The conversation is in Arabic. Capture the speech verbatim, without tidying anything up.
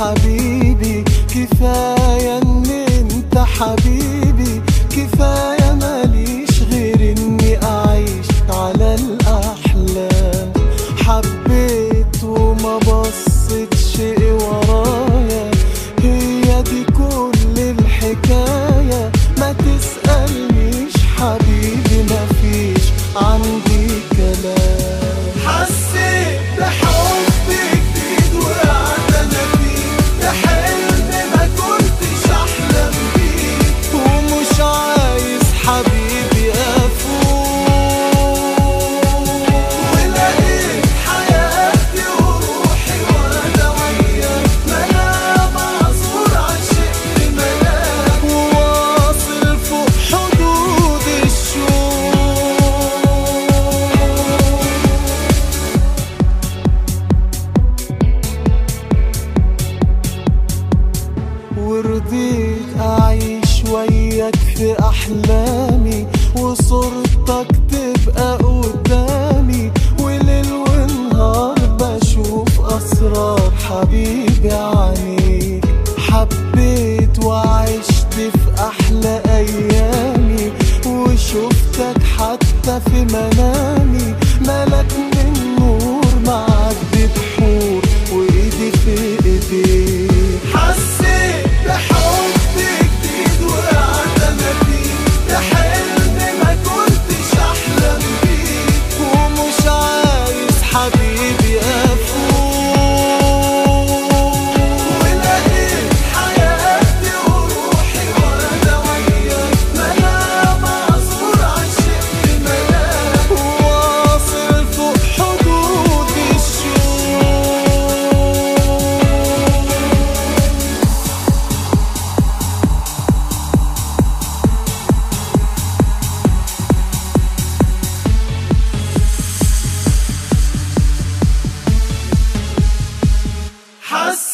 حبيبي، كفاية ان انت حبيبي، كفاية ماليش غير اني اعيش على الاحلام. حبيت وما بصيتش ورايا، هي دي كل الحكاية. ما تسألنيش حبيبي، مفيش عندي كلام. حسيت بحب جديد وقعدت انا فيه، ده حلم ما كنتش احلم بيه، ومش عايز حبيبي افوق. ولقيت حياتي وروحي وانا وياك، ما انا معذور عشقت ملاك، وواصل فوق حدود الشوق. ورضيت أعيش وياك في أحلامي، وصورتك تبقى قدامي، وليل ونهار بشوف أسرار حبيبي عنيك. حبيت وعشت في أحلى أيامي، وشفتك حتى في منامي. ملك من نور معدي بحور، وإيدي في إيديك. حسيت بحب جديد وقعدت انا فيه، ده حلم ما كنتش احلم بيه، ومش عايز حبيبي افوق. ولقيت حياتي وروحي وانا وياك، ما انا معذور عشقت ملاك، وواصل فوق حدود الشوق. حس